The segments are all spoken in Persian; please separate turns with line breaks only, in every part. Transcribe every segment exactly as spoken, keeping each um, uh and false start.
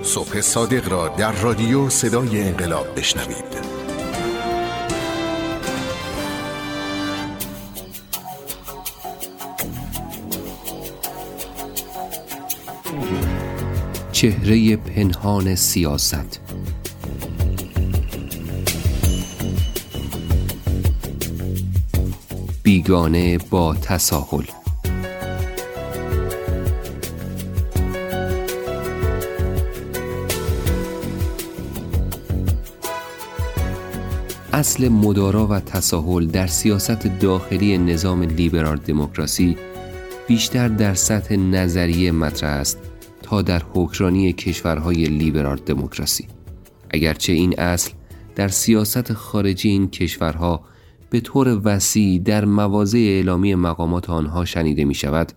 صبح صادق را در رادیو صدای انقلاب بشنوید.
چهره پنهان سیاست. بیگانه با تساهل. اصل مدارا و تساهل در سیاست داخلی نظام لیبرال دموکراسی بیشتر در سطح نظریه مطرح است تا در حکمرانی کشورهای لیبرال دموکراسی. اگرچه این اصل در سیاست خارجی این کشورها به طور وسیع در مواضع اعلامی مقامات آنها شنیده می شود،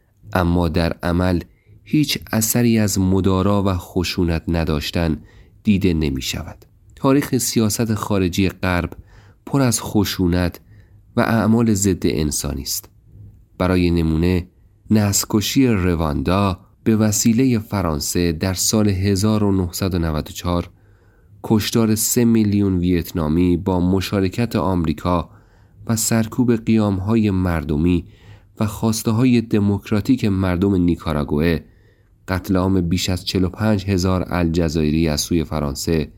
اما در عمل هیچ اثری از مدارا و خشونت نداشتن دیده نمی شود. تاریخ سیاست خارجی غرب پر از خشونت و اعمال ضد انسانی است. برای نمونه نسل‌کشی رواندا به وسیله فرانسه در سال هزار و نهصد و نود و چهار، کشتار سه میلیون ویتنامی با مشارکت آمریکا و سرکوب قیام‌های مردمی و خواسته‌های دموکراتیک مردم نیکاراگوئه، قتل عام بیش از چهل و پنج هزار الجزایری از سوی فرانسه،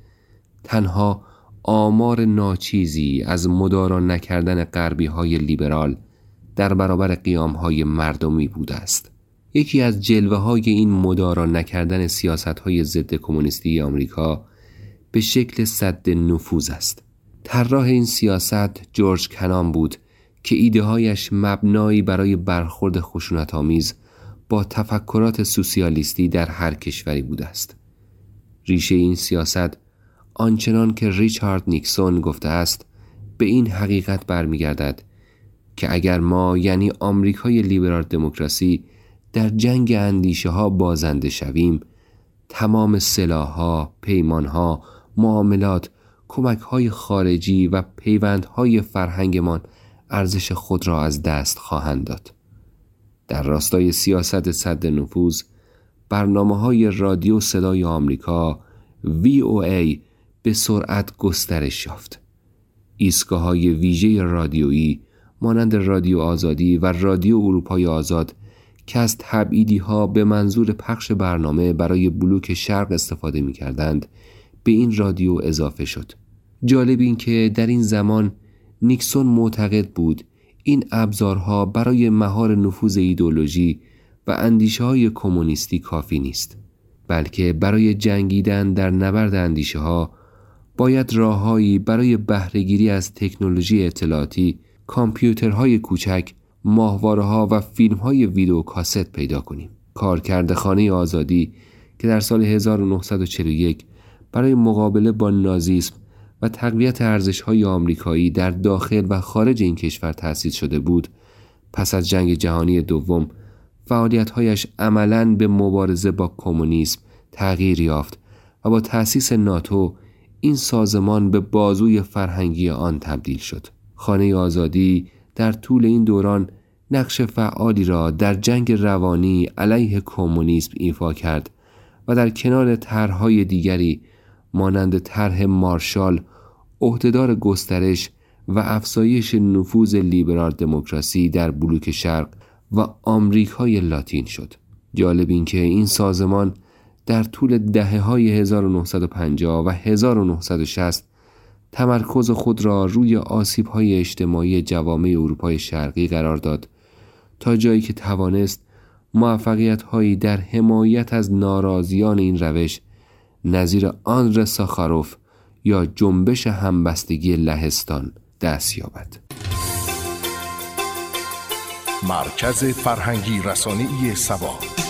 تنها آمار ناچیزی از مدارا نکردن غربی‌های لیبرال در برابر قیام‌های مردمی بوده است. یکی از جلوه‌های این مدارا نکردن سیاست‌های ضد کمونیستی آمریکا به شکل سد نفوذ است. طراح این سیاست جورج کنان بود که ایده‌هایش مبنایی برای برخورد خشونت‌آمیز با تفکرات سوسیالیستی در هر کشوری بوده است. ریشه این سیاست آنچنان که ریچارد نیکسون گفته است به این حقیقت برمیگردد که اگر ما یعنی آمریکای لیبرال دموکراسی در جنگ اندیشه ها بازنده شویم، تمام سلاح‌ها، پیمان‌ها، معاملات، کمک‌های خارجی و پیوندهای فرهنگمان ارزش خود را از دست خواهند داد. در راستای سیاست سد نفوذ، برنامه‌های رادیو صدای آمریکا وی او ای به سرعت گسترش یافت. ایستگاه‌های ویژه رادیویی مانند رادیو آزادی و رادیو اروپای آزاد که از تبعیدی‌ها به منظور پخش برنامه برای بلوک شرق استفاده می‌کردند، به این رادیو اضافه شد. جالب این که در این زمان نیکسون معتقد بود این ابزارها برای مهار نفوذ ایدئولوژی و اندیشه‌های کمونیستی کافی نیست، بلکه برای جنگیدن در نبرد اندیشه‌ها باید راههایی برای بهره‌گیری از تکنولوژی اطلاعاتی، کامپیوترهای کوچک، ماهواره‌ها و فیلم‌های ویدیو کاست پیدا کنیم. کارکردخانه آزادی که در سال هزار و نهصد و چهل و یک برای مقابله با نازیسم و تقویت ارزش‌های آمریکایی در داخل و خارج این کشور تأسیس شده بود، پس از جنگ جهانی دوم فعالیت‌هایش عملاً به مبارزه با کمونیسم تغییر یافت و با تأسیس ناتو این سازمان به بازوی فرهنگی آن تبدیل شد. خانه آزادی در طول این دوران نقش فعالی را در جنگ روانی علیه کمونیسم ایفا کرد و در کنار طرح‌های دیگری مانند طرح مارشال عهدهدار گسترش و افزایش نفوذ لیبرال دموکراسی در بلوک شرق و آمریکای لاتین شد. جالب این که این سازمان در طول دهه‌های هزار و نهصد و پنجاه و هزار و نهصد و شصت تمرکز خود را روی آسیب‌های اجتماعی جوامع اروپای شرقی قرار داد تا جایی که توانست موفقیت‌هایی در حمایت از ناراضیان این روش نظیر آندره ساخاروف یا جنبش همبستگی لهستان دست یابد.
مرکز فرهنگی رسانه‌ای سبا.